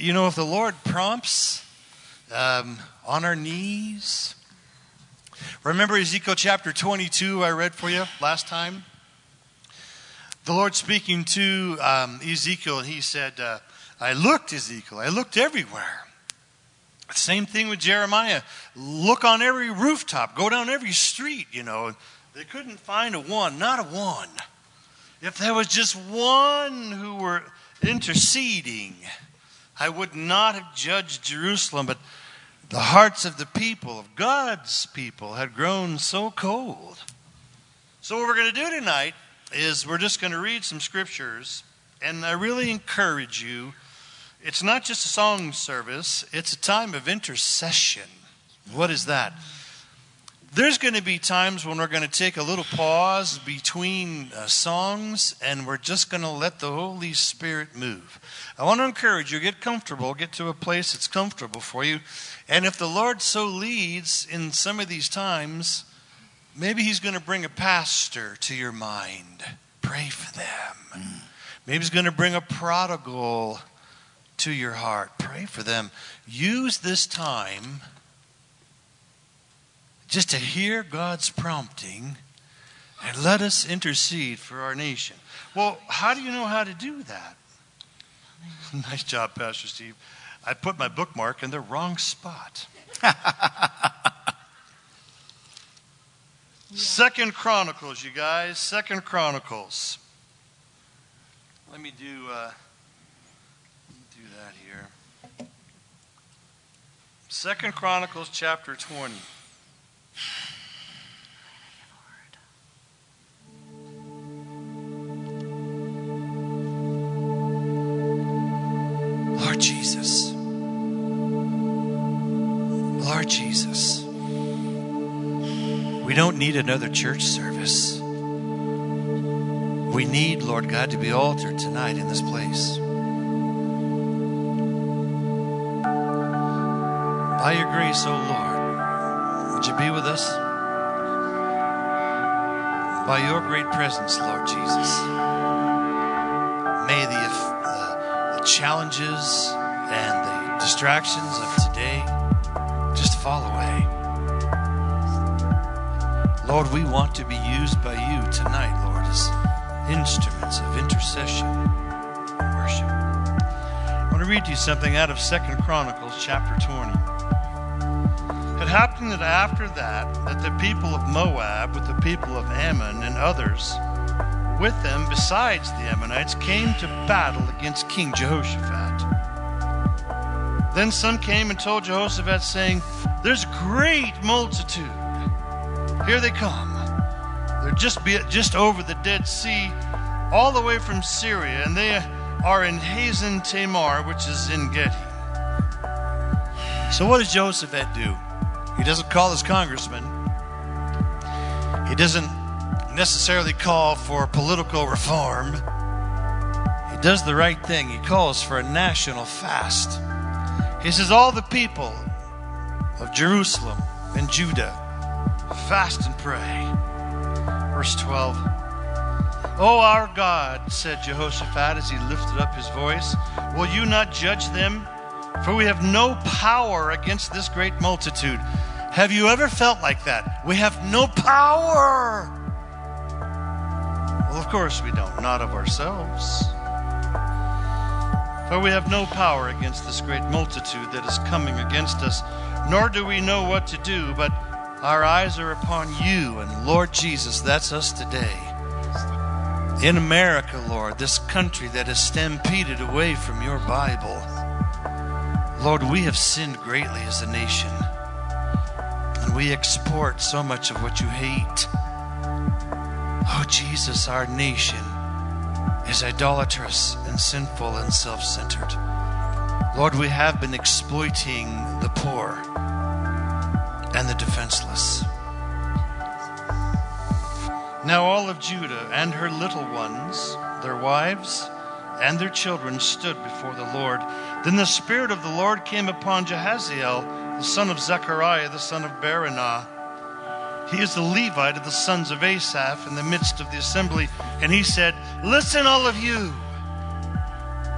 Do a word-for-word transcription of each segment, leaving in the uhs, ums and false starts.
You know, if the Lord prompts um, on our knees. Remember Ezekiel chapter twenty-two I read for you last time? The Lord speaking to um, Ezekiel, and he said, uh, I looked, Ezekiel, I looked everywhere. Same thing with Jeremiah. Look on every rooftop, go down every street, you know. They couldn't find a one, not a one. If there was just one who were interceding, I would not have judged Jerusalem, but the hearts of the people, of God's people, had grown so cold. So what we're going to do tonight is we're just going to read some scriptures, and I really encourage you. It's not just a song service, it's a time of intercession. What is that? There's going to be times when we're going to take a little pause between uh, songs, and we're just going to let the Holy Spirit move. I want to encourage you, get comfortable, get to a place that's comfortable for you. And if the Lord so leads in some of these times, maybe he's going to bring a pastor to your mind. Pray for them. Maybe he's going to bring a prodigal to your heart. Pray for them. Use this time just to hear God's prompting, and let us intercede for our nation. Well, how do you know how to do that? Nice job, Pastor Steve. I put my bookmark in the wrong spot. Second Chronicles, you guys. Second Chronicles. Let me do, uh, let me do that here. Second Chronicles chapter twenty. Lord Jesus. Lord Jesus. We don't need another church service. We need, Lord God, to be altered tonight in this place. By your grace, O Lord, would you be with us? By your great presence, Lord Jesus, may the, the, the challenges and the distractions of today just fall away. Lord, we want to be used by you tonight, Lord, as instruments of intercession and worship. I want to read to you something out of Second Chronicles chapter twenty. It happened that after that, that the people of Moab with the people of Ammon and others with them besides the Ammonites came to battle against King Jehoshaphat. Then some came and told Jehoshaphat, saying, there's great multitude. Here they come. They're just be, just over the Dead Sea, all the way from Syria, and they are in Hazan Tamar, which is En Gedi. So what does Jehoshaphat do? He doesn't call his congressman. He doesn't necessarily call for political reform. He does the right thing. He calls for a national fast. He says, all the people of Jerusalem and Judah, fast and pray. Verse twelve. O our God, said Jehoshaphat as he lifted up his voice, will you not judge them? For we have no power against this great multitude. Have you ever felt like that? We have no power. Well, of course we don't. Not of ourselves. For we have no power against this great multitude that is coming against us, nor do we know what to do, but our eyes are upon you, and Lord Jesus, that's us today. In America, Lord, this country that is stampeded away from your Bible, Lord, we have sinned greatly as a nation, and we export so much of what you hate. Oh, Jesus, our nation is idolatrous and sinful and self-centered. Lord, we have been exploiting the poor and the defenseless. Now all of Judah and her little ones, their wives and their children stood before the Lord. Then the Spirit of the Lord came upon Jahaziel, the son of Zechariah, the son of Baranah. He is the Levite of the sons of Asaph in the midst of the assembly. And he said, listen, all of you.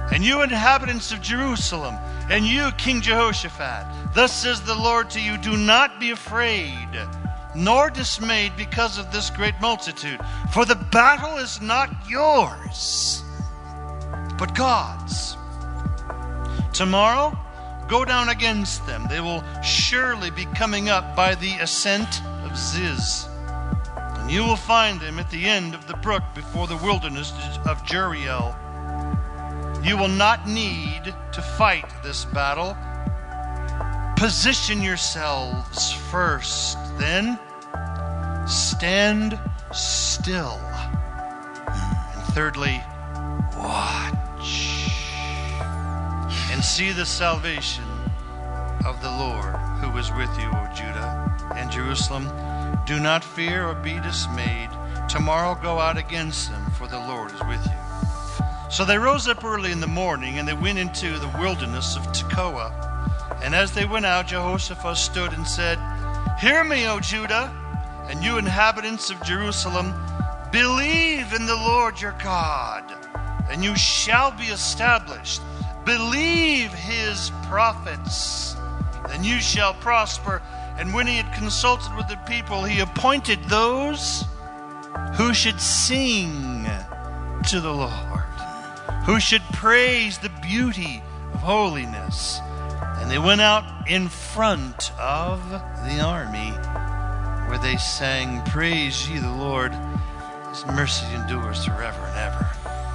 And you inhabitants of Jerusalem, and you, King Jehoshaphat, thus says the Lord to you, do not be afraid, nor dismayed because of this great multitude. For the battle is not yours, but God's. Tomorrow, go down against them. They will surely be coming up by the ascent of Ziz. And you will find them at the end of the brook before the wilderness of Jeriel. You will not need to fight this battle. Position yourselves first, then stand still. And thirdly, watch and see the salvation of the Lord who is with you, O Judah and Jerusalem. Do not fear or be dismayed. Tomorrow go out against them, for the Lord is with you. So they rose up early in the morning, and they went into the wilderness of Tekoa. And as they went out, Jehoshaphat stood and said, Hear me, O Judah, and you inhabitants of Jerusalem, believe in the Lord your God, and you shall be established. Believe his prophets, and you shall prosper. And when he had consulted with the people, he appointed those who should sing to the Lord, who should praise the beauty of holiness. And they went out in front of the army, where they sang, Praise ye the Lord, his mercy endures forever and ever.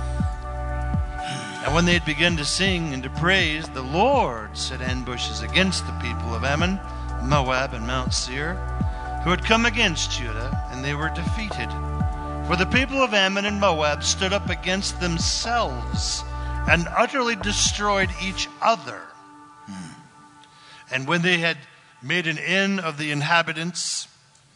And when they had begun to sing and to praise, the Lord set ambushes against the people of Ammon, Moab, and Mount Seir, who had come against Judah, and they were defeated. For the people of Ammon and Moab stood up against themselves and utterly destroyed each other. Hmm. And when they had made an end of the inhabitants,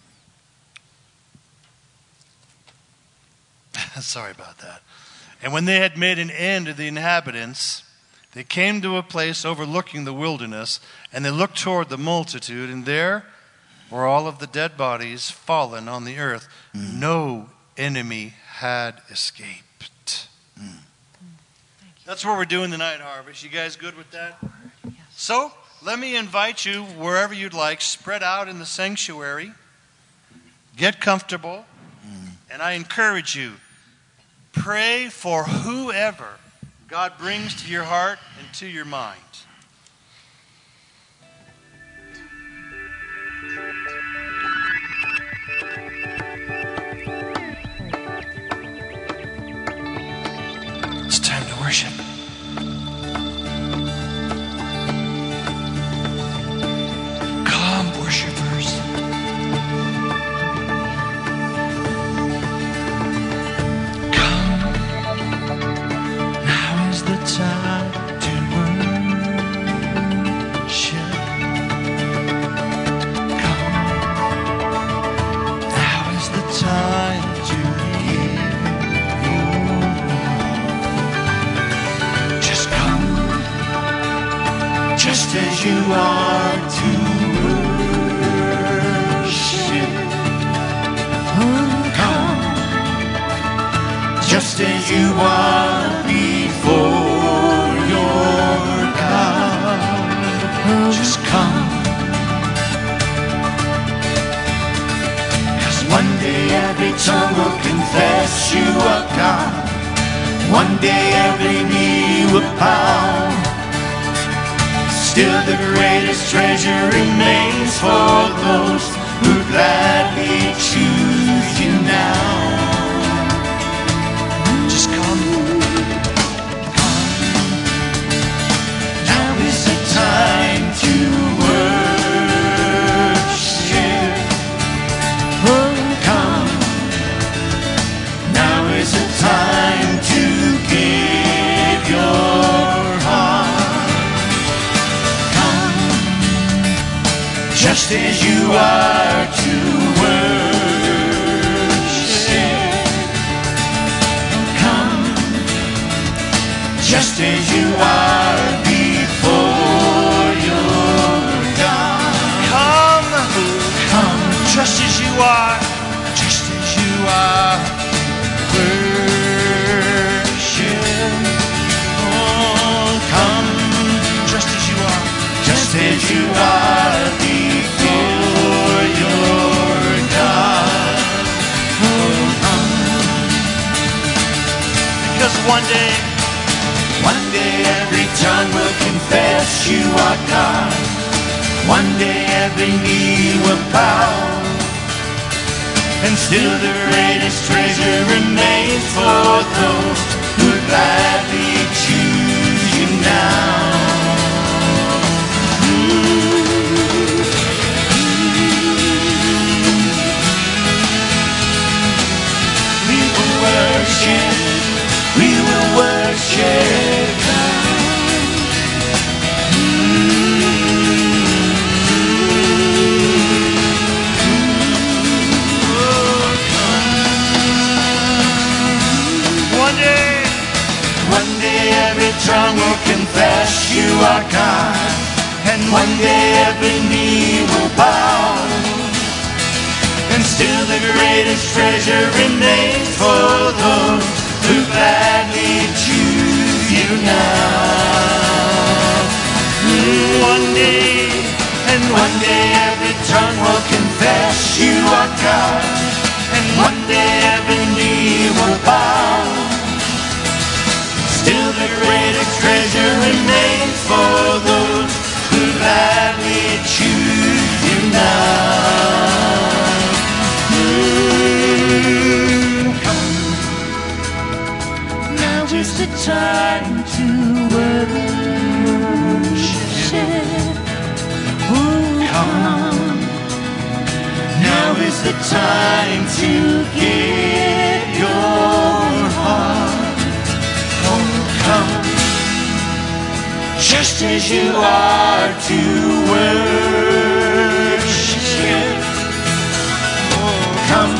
sorry about that. And when they had made an end of the inhabitants, they came to a place overlooking the wilderness, and they looked toward the multitude, and there were all of the dead bodies fallen on the earth. Mm. No enemy had escaped. Mm. That's what we're doing tonight, Harvest. You guys good with that? Yes. So, let me invite you, wherever you'd like, spread out in the sanctuary. Get comfortable. Mm. And I encourage you, pray for whoever God brings to your heart and to your mind. It's time to worship. Come, worshipers. Time to worship. Come, now is the time to give your heart. Just come, just as you are to worship. Come, just as you are before. Just come, 'cause one day every tongue will confess you are God. One day every knee will bow. Still the greatest treasure remains for those who gladly choose you now. Just come. Time to worship. Oh, come. Now is the time to give your heart. Come, just as you are to worship. Come, just as you are before. Just as you are, just as you are, worship. Oh, as you are before your God. Oh, come. Because one day, one day every tongue will confess you are God. One day every knee will bow. And still the greatest treasure remains for those who gladly choose you now. We will worship, we will worship God. one day, one day every tongue will confess you are God. And one day every knee will bow. And still the greatest treasure remains for those who gladly choose you now. One day, and one day every tongue will confess you are God. And one day every knee will bow. Still the greatest treasure remains for those who gladly choose you now. Now is the time to worship. Oh, come. Now is the time to give your heart. Oh, come. Just as you are to worship. Oh, come.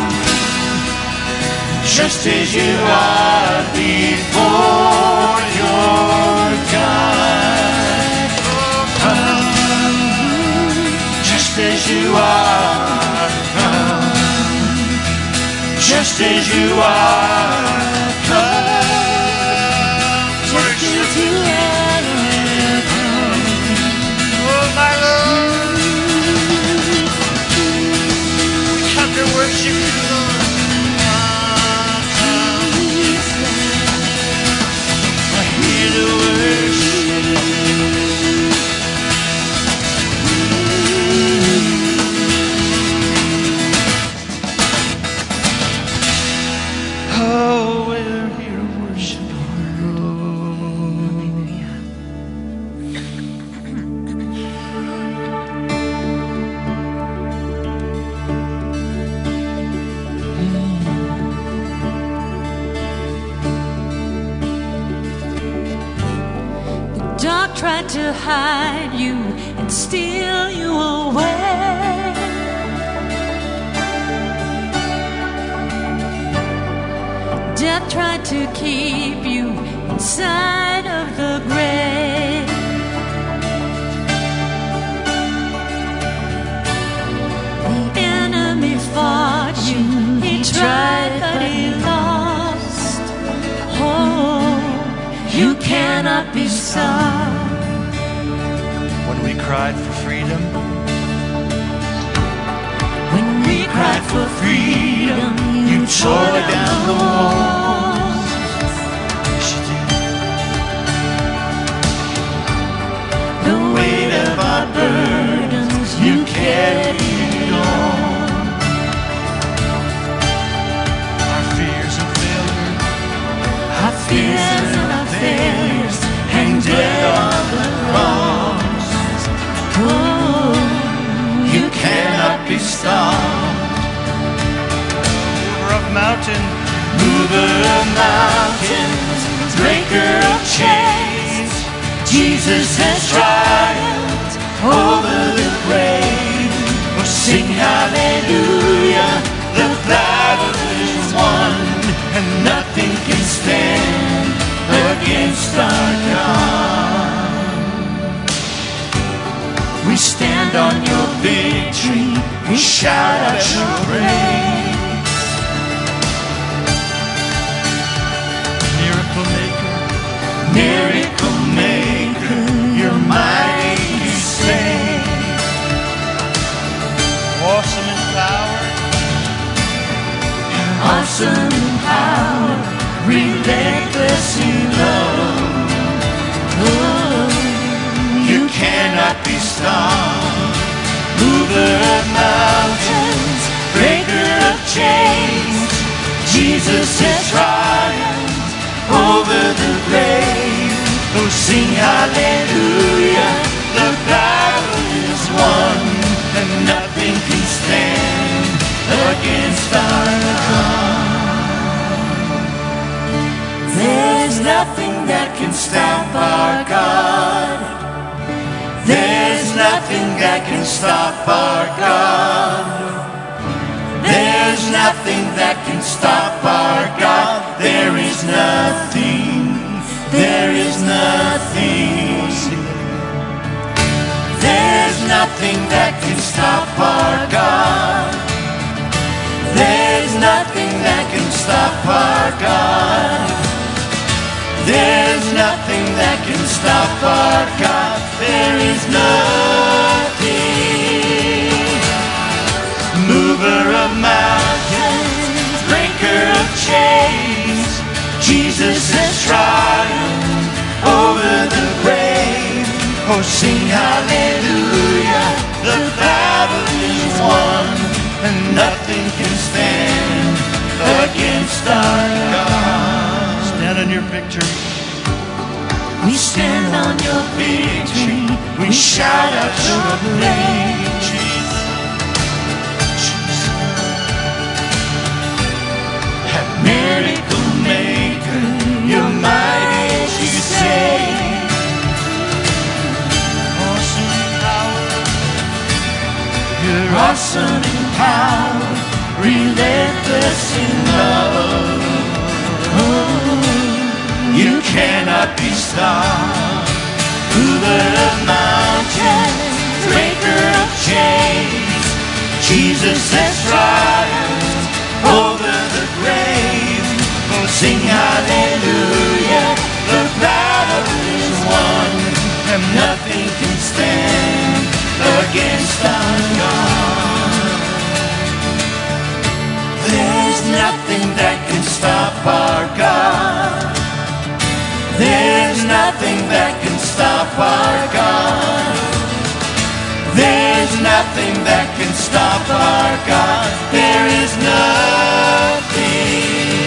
Just as you are before your God. Oh, come. Just as you are, come. Just as you are, come. Just as you are, come. Oh, my Lord. We come to worship you, Lord. Tried to hide you and steal you away. Death tried to keep you inside of the grave. The enemy fought you, he tried but he lost. Oh, you cannot be stopped. when we cried for freedom, when we cried for freedom, you tore down the walls. yes, you did. The weight of our burdens you carried on. Our fears and failures, Our fears and our failures hang dead on the cross. Oh, you cannot be stopped. mover of mountains, Mover of mountains, breaker of chains, Jesus has triumphed over the grave. Oh, sing hallelujah, the battle is won, and nothing can stand against our God. We stand on your victory, we shout out your praise. miracle maker, Miracle maker, you're mighty to save. cannot be stopped. Mover of mountains, breaker of chains, Jesus has triumphed over the grave. Oh, sing hallelujah, the battle is won, and nothing can stand against our God. There's nothing that can stop our God. There's nothing that can stop our God. There's nothing that can stop our God. There is nothing. There is nothing. There's nothing that can stop our God. There's nothing that can stop our God. There's nothing that can stop our God. There is nothing. Mover of mountains, breaker of chains, Jesus has triumphed over the grave. Oh, sing hallelujah, the battle is won, and nothing can stand against our God. Stand on your victory. We stand on your victory. We shout out your name, Jesus. Miracle maker, you're mighty as you say. Awesome in power, you're awesome in power, relentless in love. Oh, you cannot be stopped. Mover of mountains, breaker of chains, Jesus has triumphed over the grave. Oh, sing hallelujah, the battle is won, and nothing can stand against our God. There's nothing that can stop our God. There's nothing that can stop our God. There's nothing that can stop our God. There is nothing.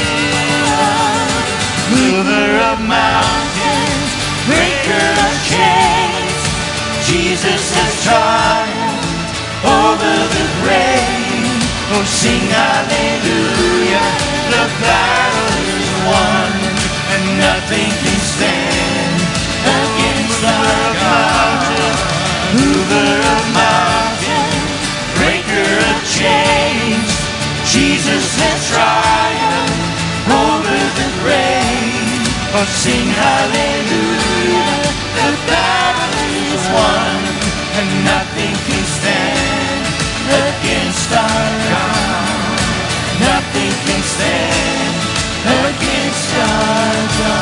Mover of mountains, breaker of chains, Jesus has triumphed over the grave. Oh, sing hallelujah, the battle is won, and nothing can stand against our God. Mover of mountains, breaker of chains, Jesus has triumphed over the grave. Oh, sing hallelujah, the battle is won, and nothing can stand against our God. Nothing can stand against our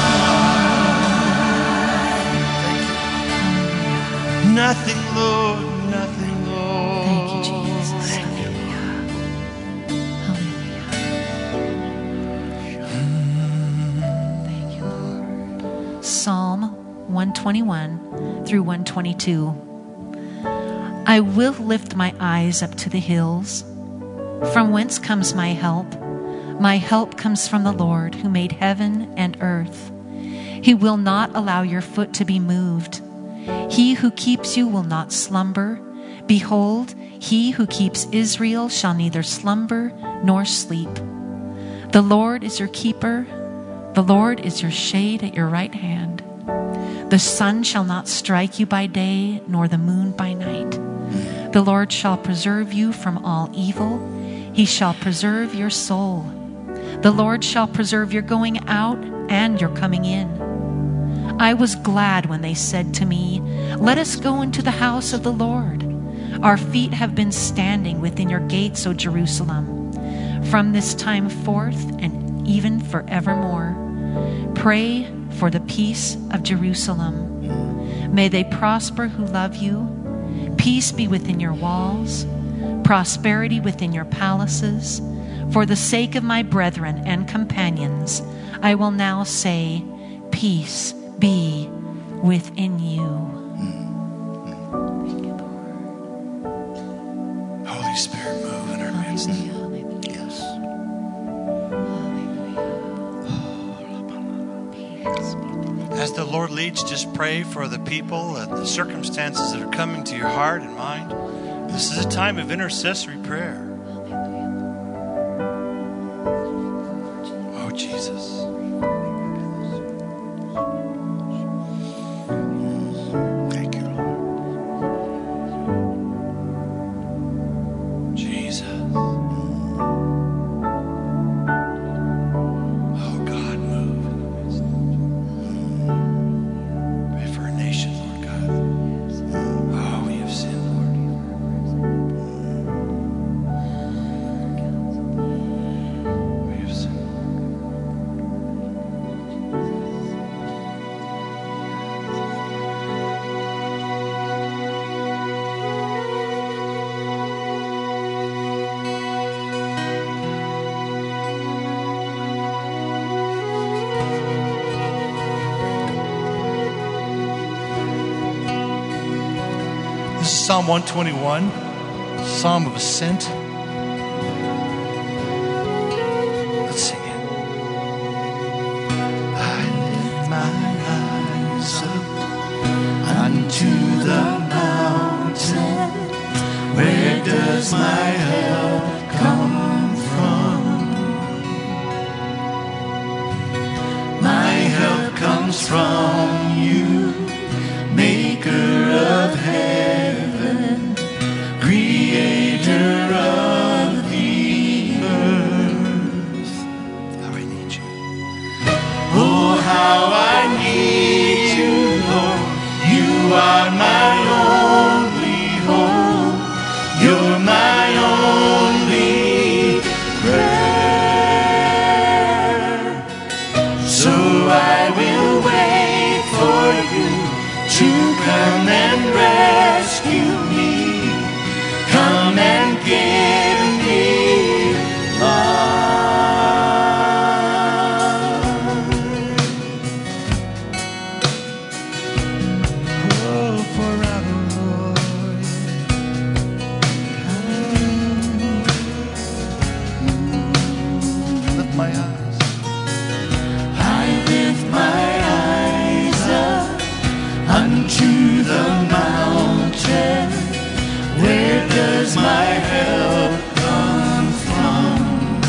God. Nothing, Lord, nothing, Lord. Thank you, Jesus. Hallelujah. Hallelujah. Thank you, Lord. Psalm one twenty-one through one twenty-two. I will lift my eyes up to the hills. From whence comes my help? My help comes from the Lord who made heaven and earth. He will not allow your foot to be moved. He who keeps you will not slumber. Behold, he who keeps Israel shall neither slumber nor sleep. The Lord is your keeper. The Lord is your shade at your right hand. The sun shall not strike you by day, nor the moon by night. The Lord shall preserve you from all evil. He shall preserve your soul. The Lord shall preserve your going out and your coming in. I was glad when they said to me, let us go into the house of the Lord. Our feet have been standing within your gates, O Jerusalem, from this time forth and even forevermore. Pray for the peace of Jerusalem. May they prosper who love you. Peace be within your walls, prosperity within your palaces. For the sake of my brethren and companions, I will now say, peace be within you. Lord leads, just pray for the people and the circumstances that are coming to your heart and mind. This is a time of intercessory prayer. Oh, Jesus. Thank you, Lord. Jesus. Oh, God, move in the midst. Pray for our nation, Lord God. Oh, we have sinned, Lord. We have sinned. This is Psalm one twenty-one, Psalm of Ascent. Let's sing it. I lift my eyes up unto the mountain. Where does my help come from? My help comes from you, maker of heaven, creator of the earth. How I need you. Oh, how I need you, Lord. You are my only hope. You're my only prayer. So I will wait for you to come and rescue me. Come and give me love. Oh, forever, Lord. Lift my eyes. I lift my eyes up unto the mountain. Where does my help come from?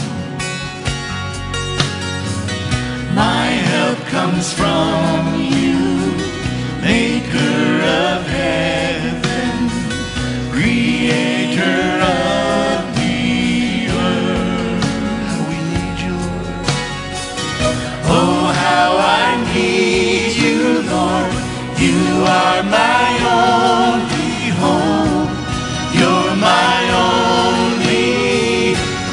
My help comes from you, maker of heaven, creator of the earth. How we need you, Lord. Oh, how I need you, Lord. You are my only hope. You're my only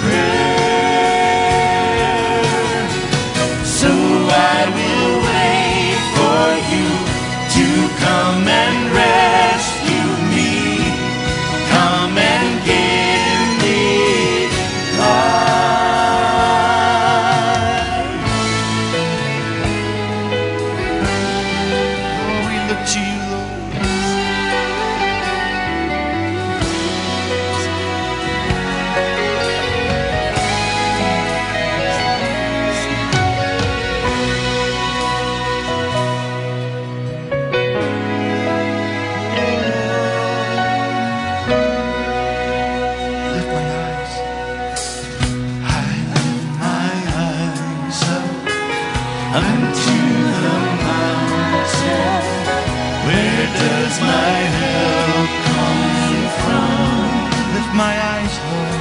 prayer. So I will wait for you to come and rescue me. Come and give me life. Oh, we look to you, Lord. Lift my eyes. I lift my eyes up unto the mountain. Where does my help come from? Lift my eyes, Lord.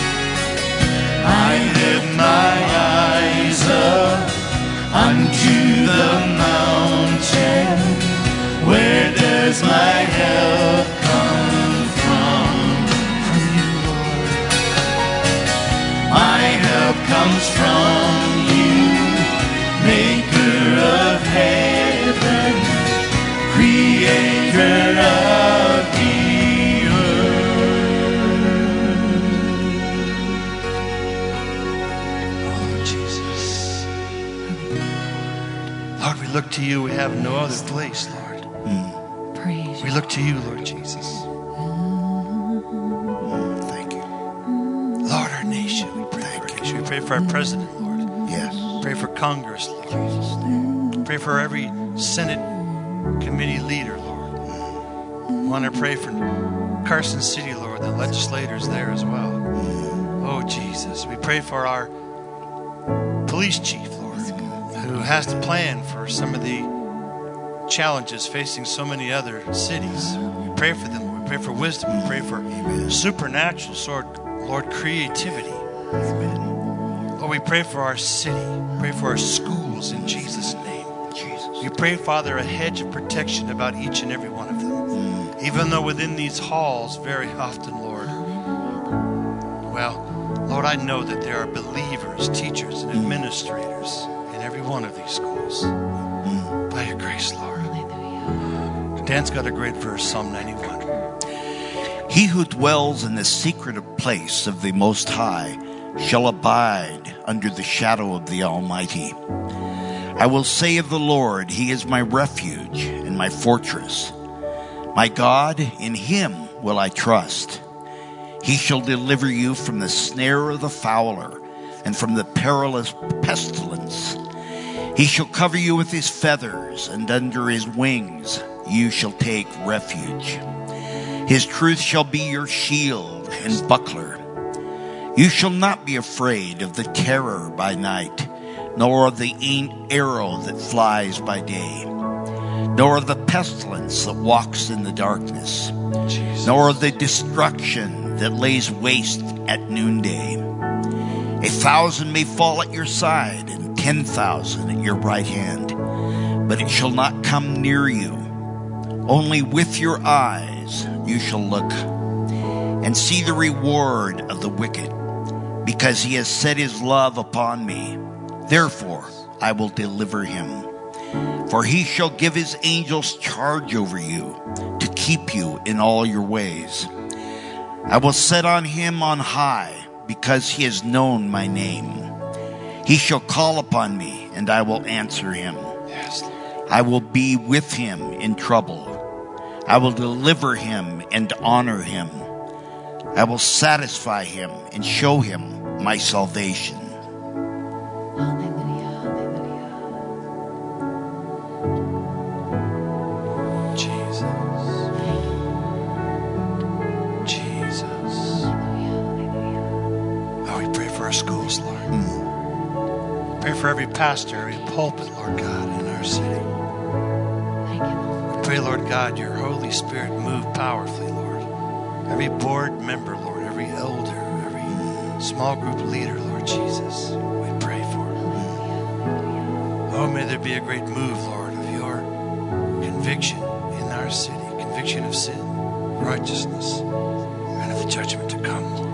I lift my eyes up unto the mountain. Where does my help come from? From you, Lord. My help comes from you, maker of heaven, creator of the earth. Oh, Jesus. Lord, we look to you. We have no other place, Lord. Praise We you. look to you, Lord Jesus. Thank you. Lord, our nation, we pray for our nation. We pray for our president, Lord. Yes. Pray for Congress, Lord. Pray for every Senate committee leader, Lord. We want to pray for Carson City, Lord, the legislators there as well. Oh, Jesus. We pray for our police chief, Lord, who has to plan for some of the challenges facing so many other cities. We pray for them. We pray for wisdom. We pray for supernatural, Lord, Lord, creativity. Lord, we pray for our city. We pray for our schools in Jesus' name. We pray, Father, a hedge of protection about each and every one of them. Even though within these halls, very often, Lord, well, Lord, I know that there are believers, teachers, and administrators in every one of these schools. By your grace, Lord. Dan's got a great verse, Psalm ninety-one. He who dwells in the secret place of the Most High shall abide under the shadow of the Almighty. I will say of the Lord, He is my refuge and my fortress. My God, in Him will I trust. He shall deliver you from the snare of the fowler and from the perilous pestilence. He shall cover you with His feathers, and under His wings you shall take refuge. His truth shall be your shield and buckler. You shall not be afraid of the terror by night, nor of the arrow that flies by day, nor of the pestilence that walks in the darkness, Jesus. Nor of the destruction that lays waste at noonday. A thousand may fall at your side, and ten thousand at your right hand, but it shall not come near you. Only with your eyes you shall look and see the reward of the wicked, because he has set his love upon me. Therefore I will deliver him. For he shall give his angels charge over you, to keep you in all your ways. I will set on him on high, because he has known my name. He shall call upon me, and I will answer him. Yes. I will be with him in trouble. I will deliver him and honor him. I will satisfy him and show him my salvation. Hallelujah, hallelujah. Jesus. Jesus. Oh, we pray for our schools, Lord. Mm. Pray for every pastor, every pulpit, Lord God, in our city. Thank you, Lord. We pray, Lord God, your Holy Spirit move powerfully, Lord. Every board member, Lord, every elder, every small group leader, Lord Jesus, we pray for. Oh, may there be a great move, Lord, of your conviction in our city, conviction of sin, righteousness, and of the judgment to come, Lord.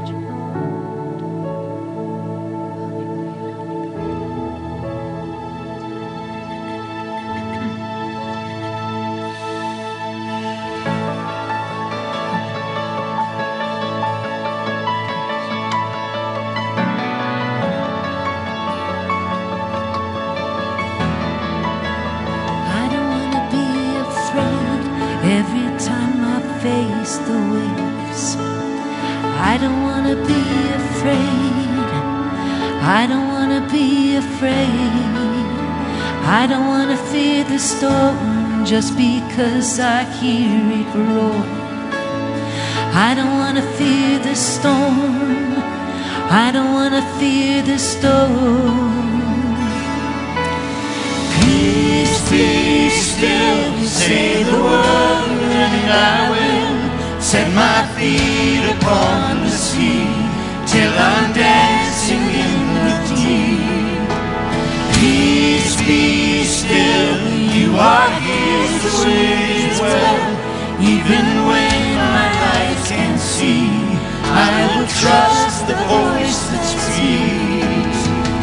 I don't want to be afraid every time I face the waves. I don't want to be afraid. I don't want to be afraid. I don't want to fear the storm just because I hear it roar. I don't want to fear the storm. I don't want to fear the storm. Peace, be still, say the word, and I will set my feet upon the sea till I'm dancing in the deep. Peace, be still, you are here to wait well. Even when my eyes can't see, I will trust the voice that speaks.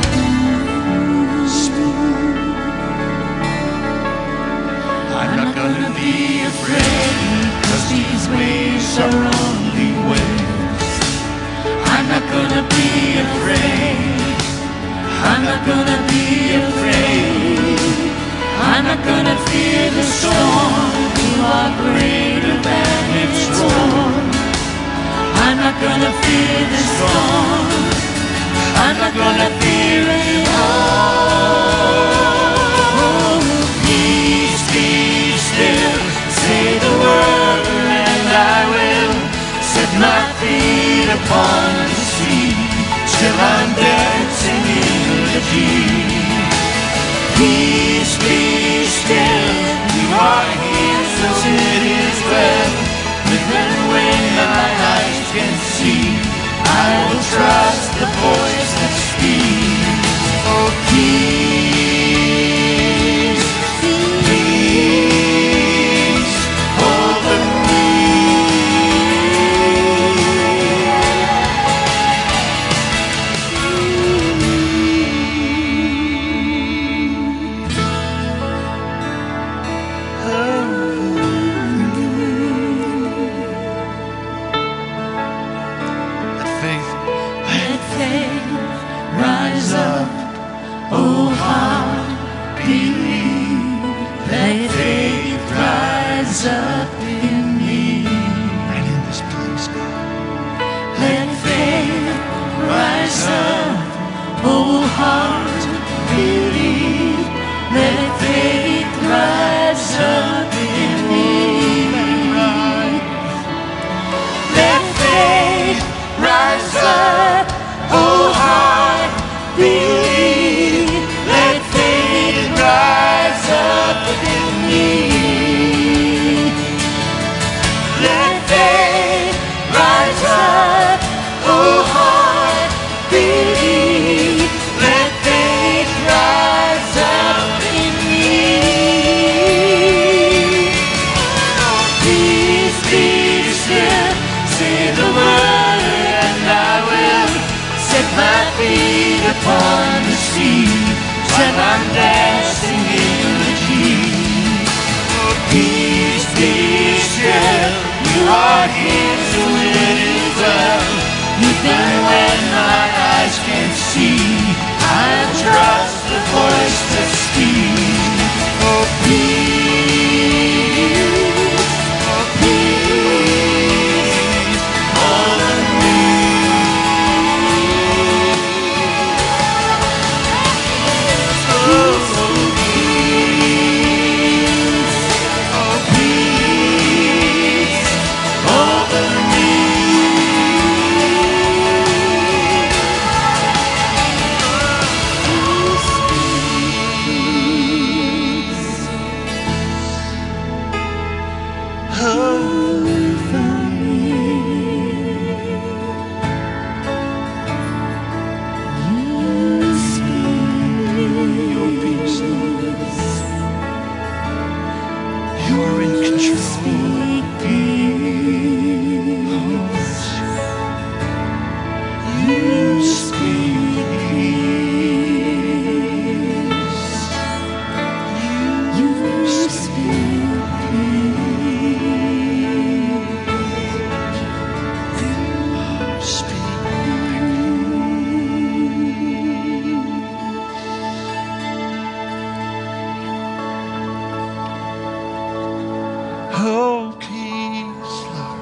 I'm not gonna be afraid, cause these waves are only waves. I'm not gonna be afraid. I'm not gonna be afraid. I'm not gonna fear the storm. You are greater than its roar. I'm not gonna fear the storm. I'm not gonna fear it all. Peace, set my feet upon the sea, still I'm dancing in the deep. Peace, be still, you are here, so it is well. Even when my eyes can see, I will trust the voice that speaks. Oh, peace, peace over me. Let faith, Let faith rise up, oh heart, believe. Let faith rise up in me. right in this place, God. Let faith rise up, oh heart, believe. Let faith rise up in me. Let faith rise up, oh heart, believe. Let faith rise up in me. Let faith rise up, oh heart, believe. Let faith rise up in me. Oh, peace, be still, say the word and I will set my feet upon the sea, till I'm dancing in the deep. Oh, peace, be still, you are here, so it is well. Even when my eyes can't see, I trust the voice that speaks. Oh, peace, oh, peace over me. Oh, peace, oh, peace over me. Your peace, Lord. You are in control. You speak peace. You speak peace. Speak. Oh, peace,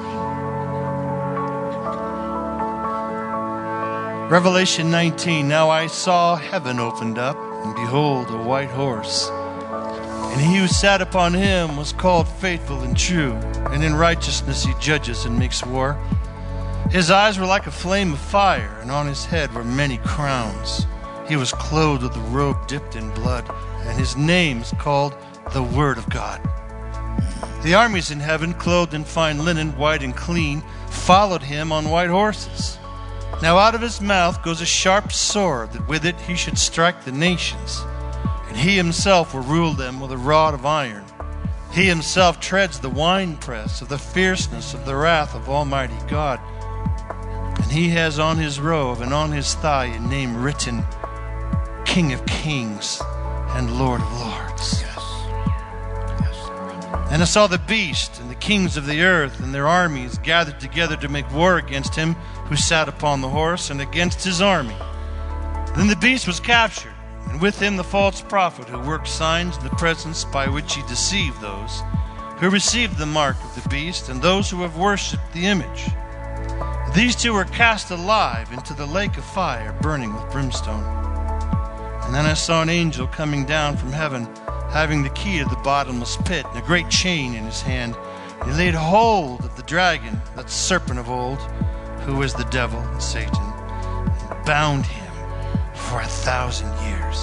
Lord. Revelation nineteen. Now I saw heaven opened up, and behold, a white horse. And he who sat upon him was called Faithful and True, and in righteousness he judges and makes war. His eyes were like a flame of fire, and on his head were many crowns. He was clothed with a robe dipped in blood, and his name is called the Word of God. The armies in heaven, clothed in fine linen, white and clean, followed him on white horses. Now out of his mouth goes a sharp sword, that with it he should strike the nations. And he himself will rule them with a rod of iron. He himself treads the winepress of the fierceness of the wrath of Almighty God. And he has on his robe and on his thigh a name written, King of Kings and Lord of Lords. And I saw the beast and the kings of the earth and their armies gathered together to make war against him who sat upon the horse and against his army. Then the beast was captured, and with him the false prophet who worked signs in the presence by which he deceived those who received the mark of the beast and those who have worshipped the image. These two were cast alive into the lake of fire burning with brimstone. And then I saw an angel coming down from heaven, having the key of the bottomless pit and a great chain in his hand. He laid hold of the dragon, that serpent of old, who is the devil and Satan, and bound him for a thousand years.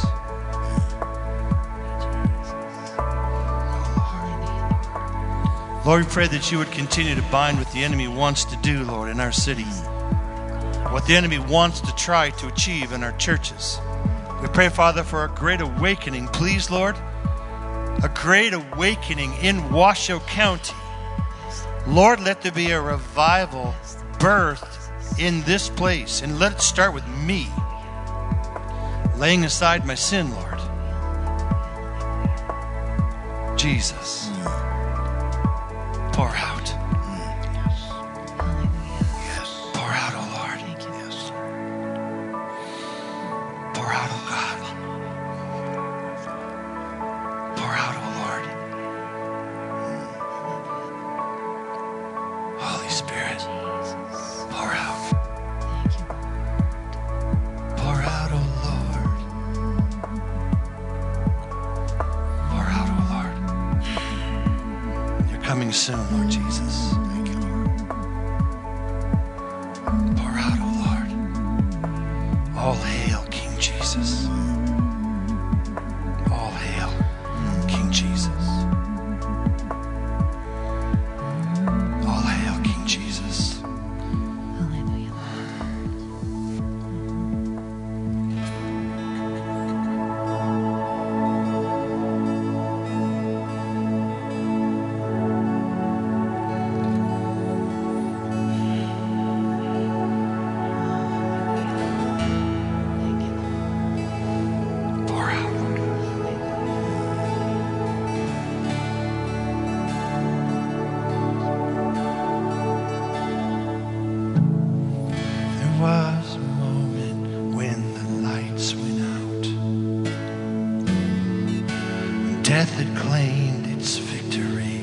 Lord, we pray that you would continue to bind what the enemy wants to do, Lord, in our city. What the enemy wants to try to achieve in our churches. We pray, Father, for a great awakening, please, Lord. A great awakening in Washoe County. Lord, let there be a revival birthed in this place. And let it start with me. Laying aside my sin, Lord. Jesus. Pour out. Yes. Pour out, oh Lord. Yes. Pour out, oh God. Pour out, oh Lord. Holy Spirit, pour out. Pour out, oh Lord. Pour out, oh Lord. You're coming soon, Lord Jesus. Thank you, Lord. Pour out, oh Lord. All hail, King Jesus. All hail, King Jesus. All hail, King Jesus. Hallelujah. Pour out. There was a moment when the lights went out, when death had claimed its victory.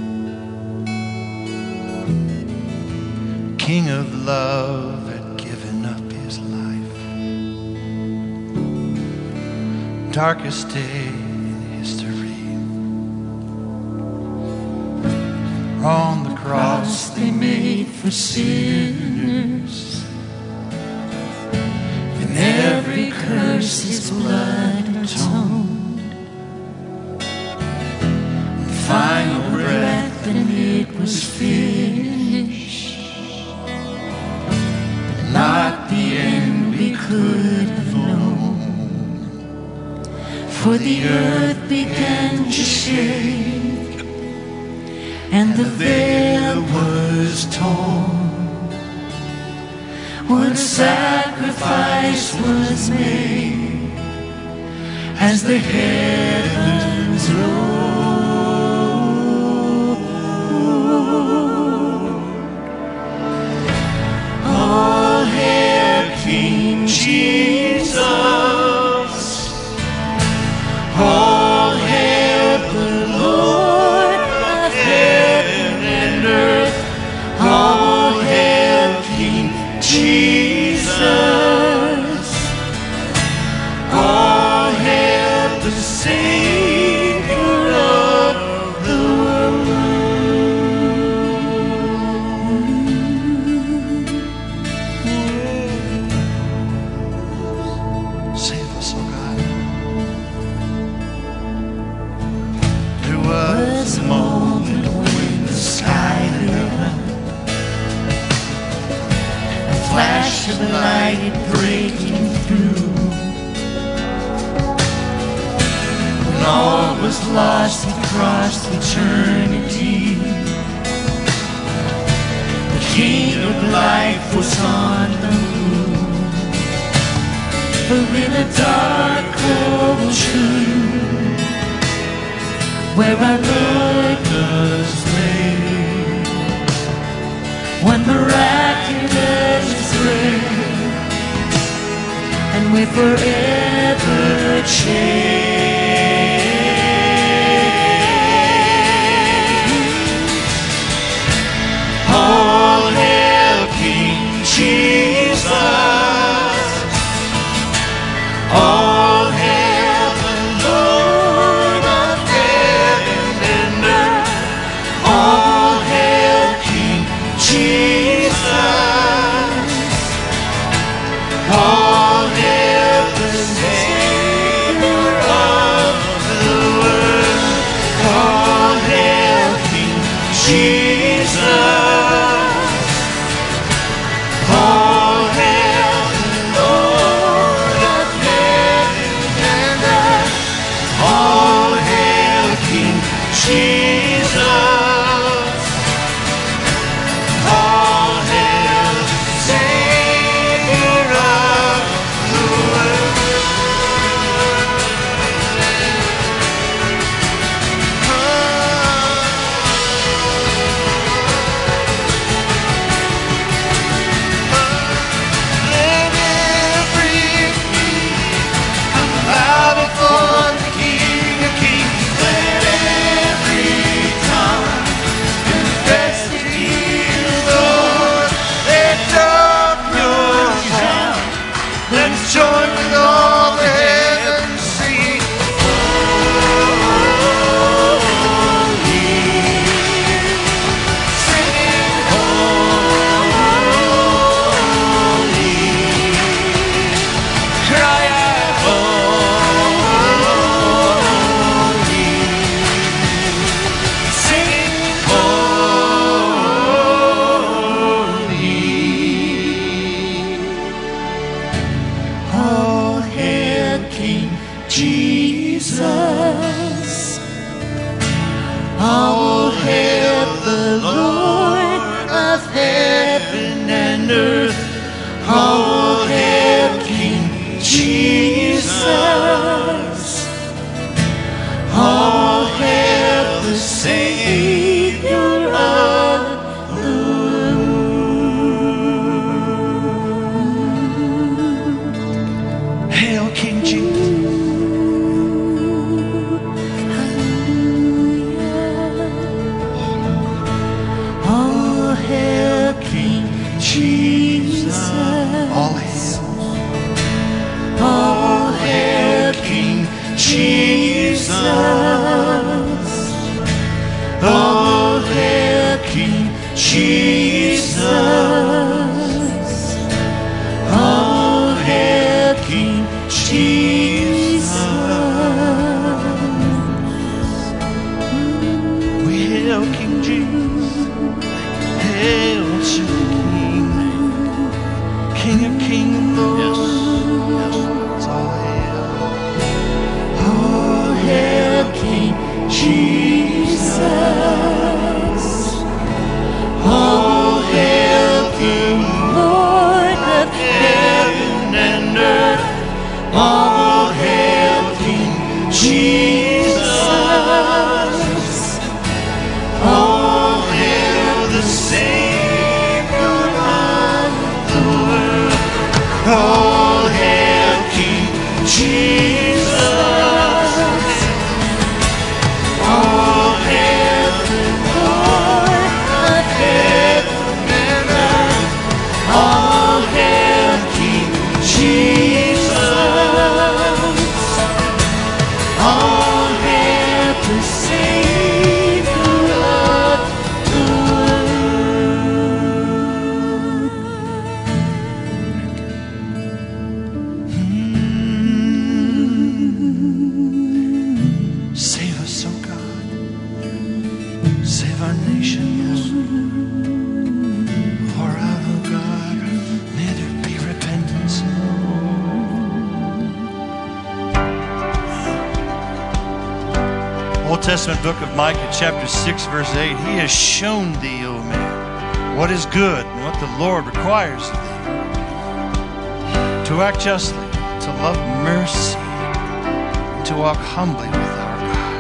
King of love had given up his life. Darkest day in history. On the cross they made for sinners, and every curse his blood atoned. The final breath and it was finished. Not the end we could have known. For the earth began to shake, and the veil was torn. What a sacrifice was made as the heavens rolled. All hail King Jesus. All hail the Lord of heaven and earth. All hail King Jesus. All hail the Savior of the world. Save us, oh God. There was a moment when the sky lit up, a flash of light breaking through. When all was lost, we crossed eternity. The King of life was on the move. For in a dark, cold tomb, where our Lord was laid, one miraculous grave, and we're forever changed. All hail King Jesus. All hail the Lord of heaven and earth. All hail King Jesus. All hail the Savior of the world. All hail King Jesus. All hail the Lord of heaven and earth. All hail King Jesus. All hail Savior of the world. Let every knee bow before the King of Kings. Let every tongue confess that He is Lord. Lift up your sound. Let's join with all the heavens, sing. Holy, sing holy. Cry out, holy. Sing holy. All hail King Jesus. All hail the Lord of heaven and earth. All hail King Jesus. All hail the Savior of the world. Hail King Jesus. All hail King Jesus. All hail. All hail King Jesus. All hail King Jesus. All hail King Jesus. We hail King Jesus. Hail to the King, King of Kings, Lord. Yes, yes, all hail. All hail King Jesus. All hail King, Lord of heaven and earth. All hail King Jesus. All hail the Savior of the world. All hail King Jesus. All hail the Lord of heaven and earth. All hail King Jesus. All hail the Savior of the world. Save us, oh God. Save our nation, yes. Pour out, oh God. May there be repentance. Old Testament book of Micah, chapter six, verse eight. He has shown thee, O man, what is good and what the Lord requires of thee. To act justly, to love mercy, and to walk humbly with our God.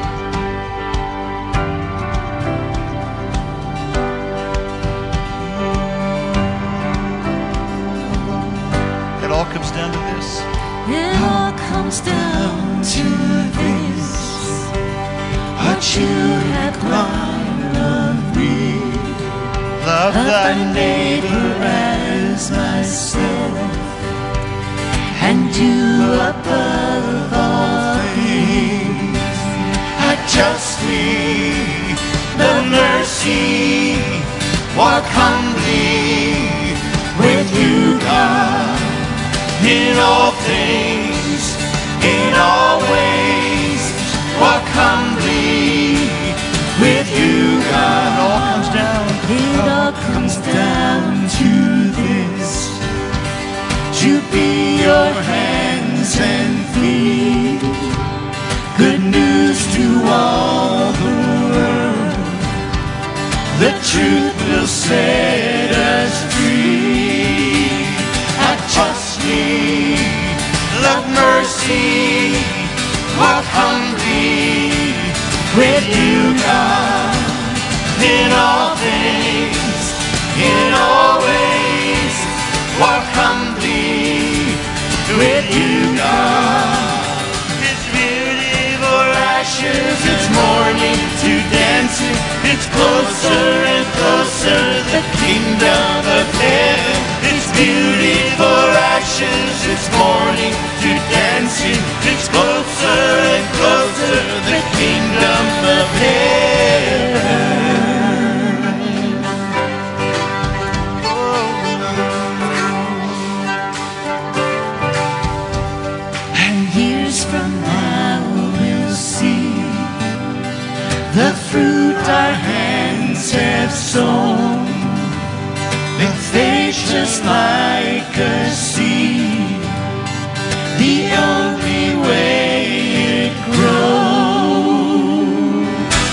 It all comes down to this. It all comes down to this. What you have required of me. Love Love thy thy neighbor as myself, and do above all things. Act justly, love mercy, walk humbly set us free. I trust me, love mercy, walk humbly with you, God, in all things, in all ways, walk humbly with you, God. It's beauty for ashes, it's mourning to dancing, it's closer and closer, the kingdom of heaven. It's beauty for ashes, it's mourning to dancing, it's closer and closer, the kingdom of heaven. The fruit our hands have sown, with faith just like a seed, the only way it grows.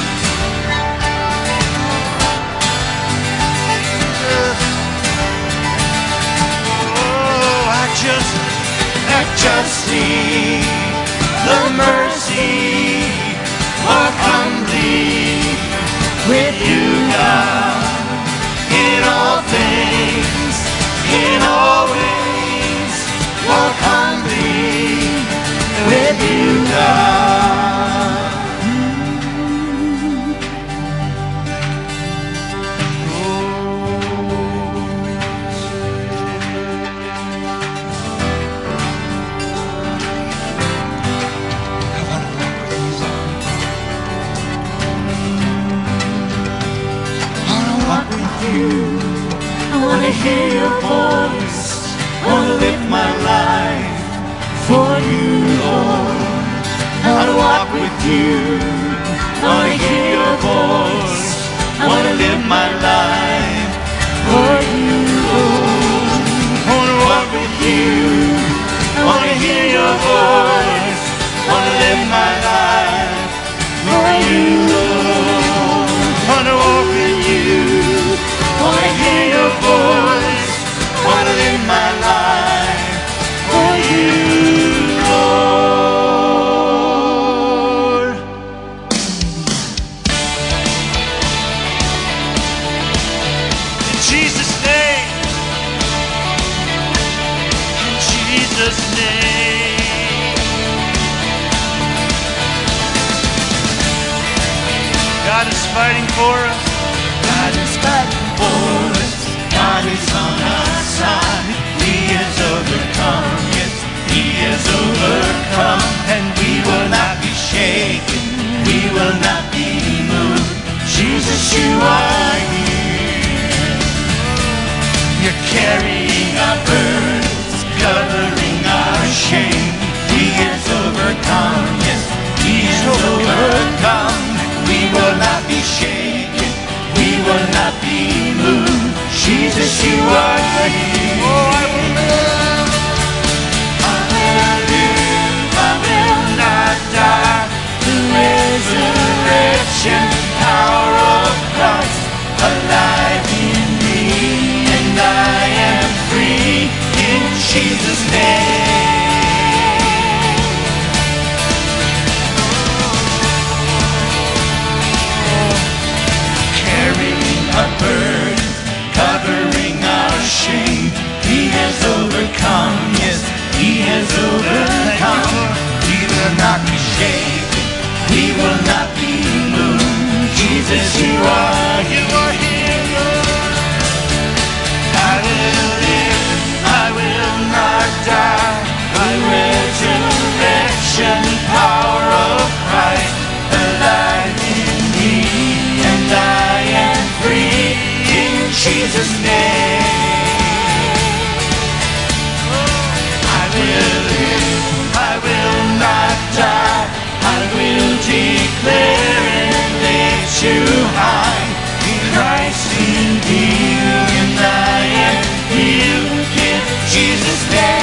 Oh, I just, I just need the mercy. Walk humbly with you, God, in all things, in all ways. Walk humbly with you, God. I want to hear your voice, want to live my life for you, Lord. I want to walk with you, want to hear your voice, want to live my life for you, Lord. I want to walk with you, want to hear your voice, want to live my life for you, Lord. I want to walk with you, want to hear your voice, want to live my life for you, Lord. In Jesus' name, in Jesus' name. God is fighting for us. God is fighting for us. God is on our side. He has overcome. Yes, He has overcome. And we will not be shaken. We will not be moved. Jesus, you are here. You're carrying our burdens, covering our shame. He has overcome. Yes, He has overcome. We will not be shaken. We will not be moved. Jesus, you are here. Oh, I will live. I will live. I will not die. The resurrection power of Christ alive in me, and I am free in Jesus' name. Carrying our burden, covering our shame. He has overcome, yes, He has overcome. We will not be shaken, we will not be moved. Jesus, you are, you are here, Lord. I will live, I will not die. My resurrection power of Christ alive in me, and I am free in Jesus' name. I will live, I will not die. I will declare and lift you high. In Christ in me, and I am healed in Jesus'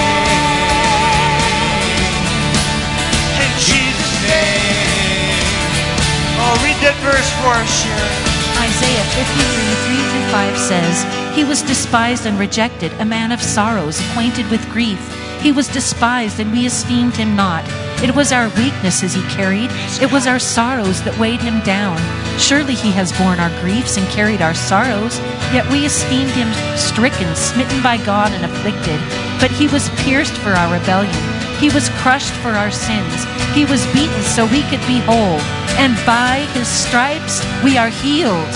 name. In Jesus' name. Oh, read that verse for us, Sharon. Isaiah fifty-three, three through five says, He was despised and rejected, a man of sorrows, acquainted with grief. He was despised, and we esteemed him not. It was our weaknesses he carried. It was our sorrows that weighed him down. Surely he has borne our griefs and carried our sorrows. Yet we esteemed him stricken, smitten by God, and afflicted. But he was pierced for our rebellion. He was crushed for our sins. He was beaten so we could be whole. And by his stripes we are healed.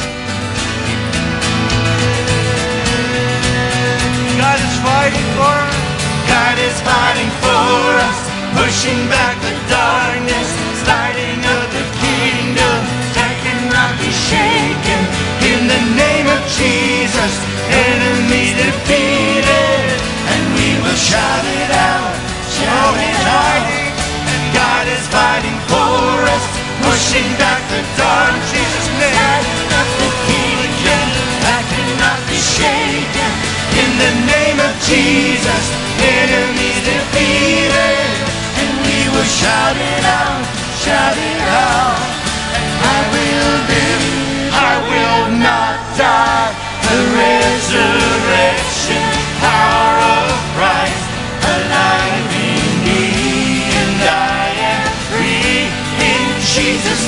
God is fighting for us. God is fighting for us, pushing back the darkness, starting up the kingdom that cannot be shaken. In the name of Jesus, enemies defeated, and we will shout it out, shout it out. God is fighting for us, pushing back the dark. Jesus' name, starting up the kingdom that cannot be shaken. In the name of Jesus, enemies defeated, and we will shout it out, shout it out. I will live, I will not die. The resurrection power of Christ alive in me, and I am free in Jesus'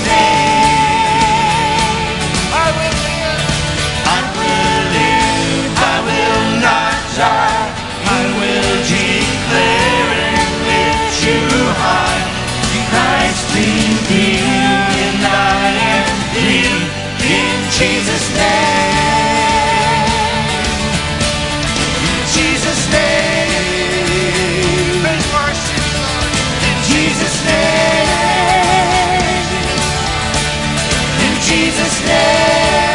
name. I will live, I will live, I will not die. I will declare and lift you high. Christ in me, and I am free in Jesus' name. In Jesus' name. In Jesus' name. In Jesus' name.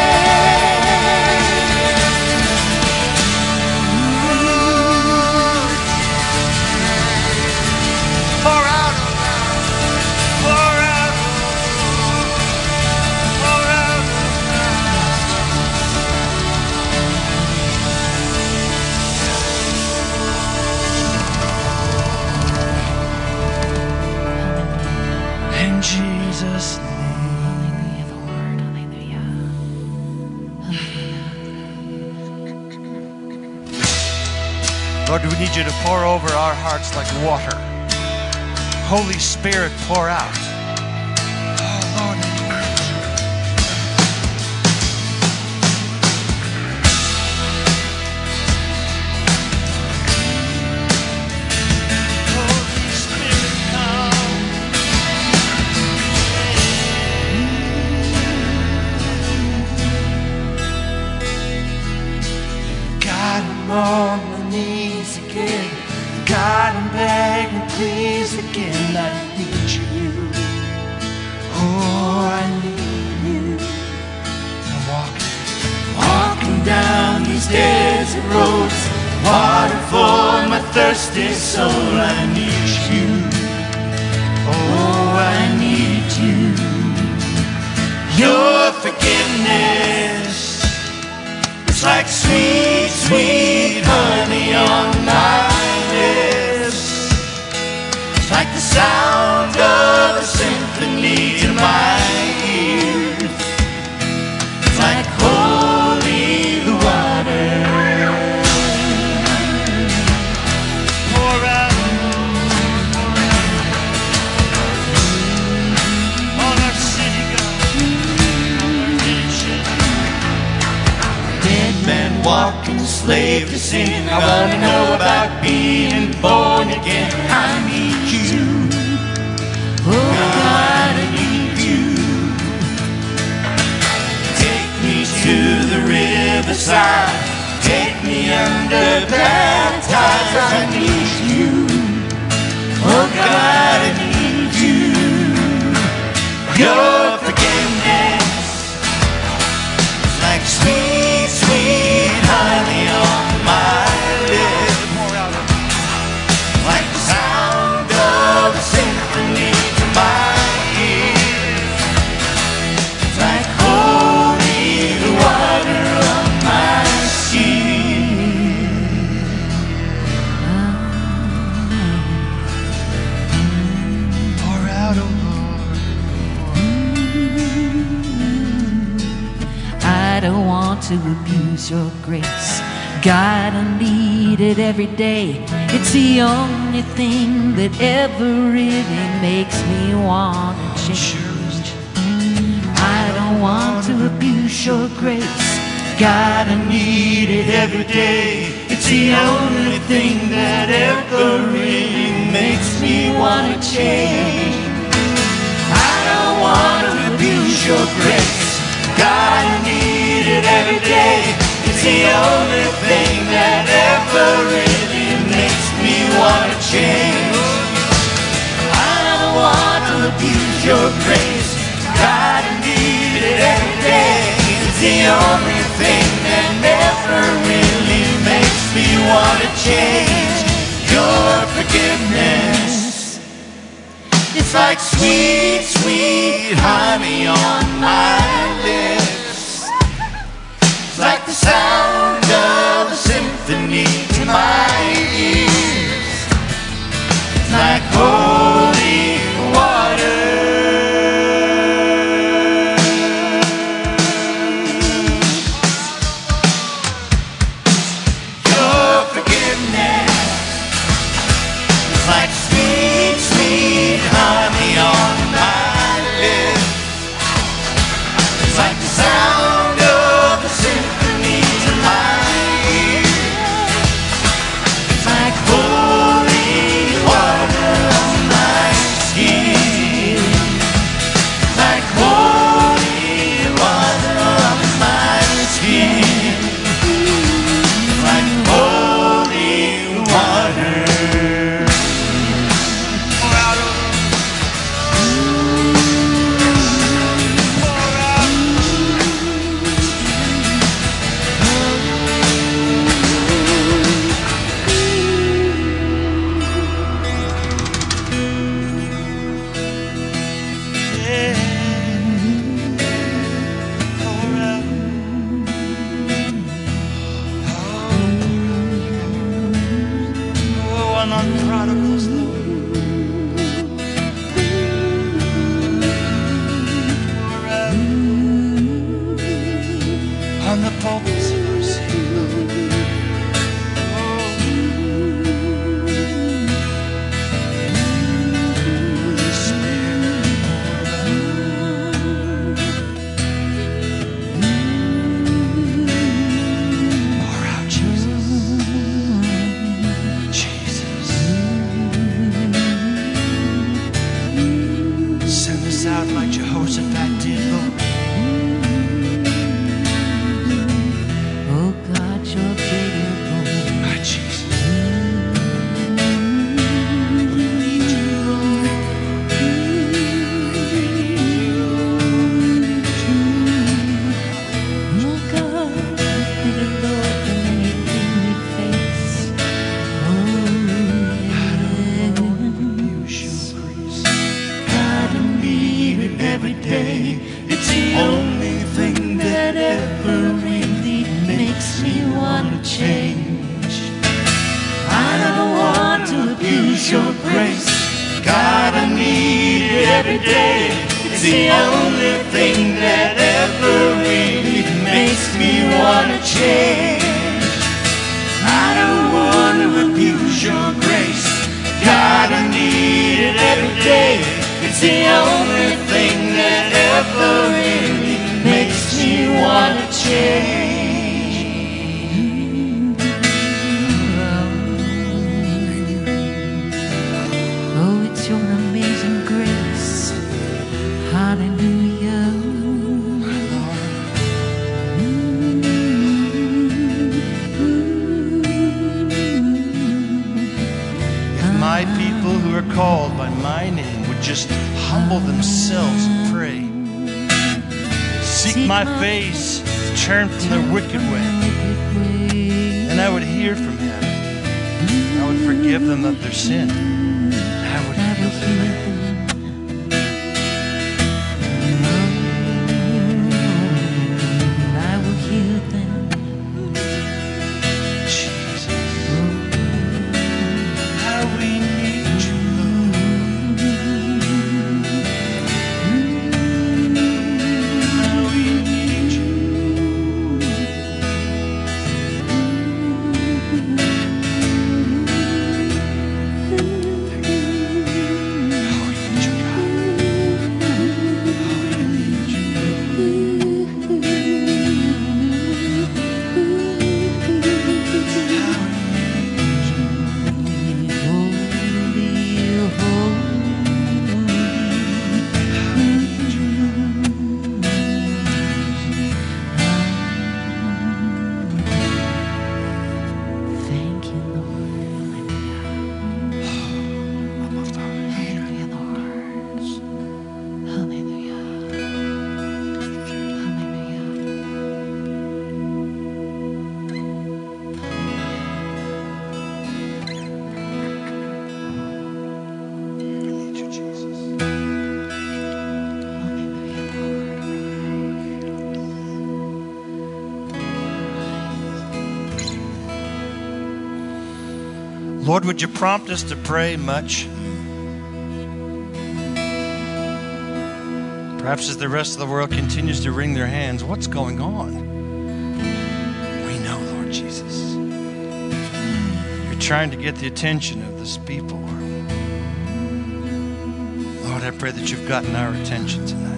Lord, we need you to pour over our hearts like water. Holy Spirit, pour out. Oh, Lord, Holy Spirit, come. God, I'm on my knees again. God, I'm begging, please again. I need you. Oh, I need you. I'm walking, walking down these desert roads. Water for my thirsty soul. I need you. Oh, I need you. Your forgiveness, it's like sweet, sweet honey on my lips. It's like the sound of a symphony to my ears. It's like holy water. Pour out on our city, God, on our nation. Dead man walking, slave to sin. I want to know about being born again. I need you. Oh, God, I need you. Take me to the riverside. Take me under baptized. I need you. Oh, God, I need you. Your forgiveness is like sweet, sweet honey on my lips. Like the sound of a symphony to my ears. It's like holy water on my skin. abuse your grace. God, I need it every day. It's the only thing that ever really makes me want to change. I don't want to abuse your grace. God, I need it every day. It's the only thing that ever really makes me want to change. I don't want to abuse your grace. God, I need it every day. It's the only thing that ever really makes me want to change. I don't want to abuse your grace. God, I need it every day. It's the only thing that never really makes me want to change. Your forgiveness, it's like sweet, sweet honey on my lips. It's like the sound of a symphony to my ears. It's like holy water. Lord, would you prompt us to pray much? Perhaps as the rest of the world continues to wring their hands, what's going on? We know, Lord Jesus, you're trying to get the attention of this people. Lord, I pray that you've gotten our attention tonight.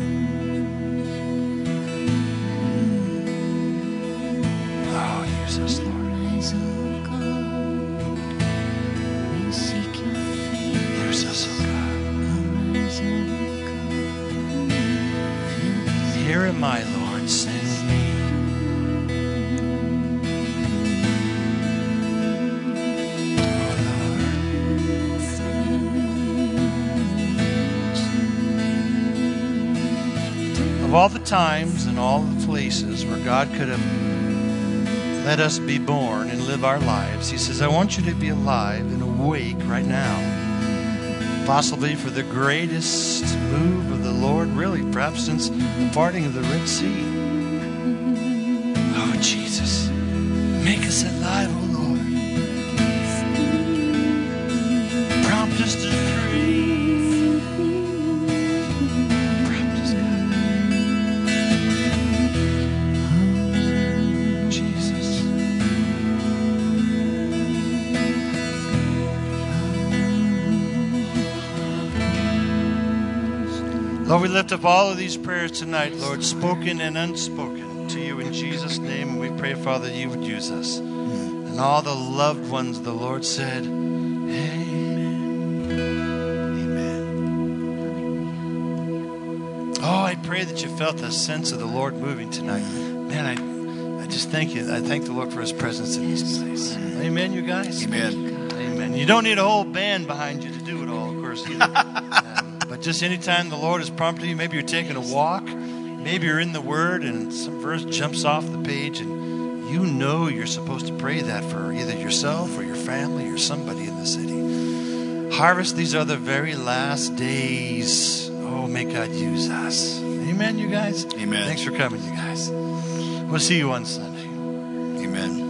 Oh, use us, Lord. Use us, oh God. Here am I, Lord, send me. Of all the times and all the places where God could have let us be born and live our lives, He says, I want you to be alive and awake right now. Possibly for the greatest move of the Lord, really, perhaps since the parting of the Red Sea. Oh, Jesus, make us alive, oh Lord. Prompt us to pray. Prompt us, God. Jesus. Lord, we lift up all of these prayers tonight, Lord, spoken and unspoken, to you in Jesus' name. And we pray, Father, that you would use us. And all the loved ones, the Lord said, Amen. Amen. Oh, I pray that you felt the sense of the Lord moving tonight. Man, I, I just thank you. I thank the Lord for His presence in this place. Amen, you guys? Amen. Amen. You don't need a whole band behind you to do it all, of course, either. um, but just anytime the Lord has prompted you, maybe you're taking a walk, maybe you're in the Word and some verse jumps off the page and you know you're supposed to pray that for either yourself or your family or somebody in the city. Harvest, these are the very last days. Oh, may God use us. Amen, you guys? Amen. Thanks for coming, you guys. We'll see you on Sunday. Amen.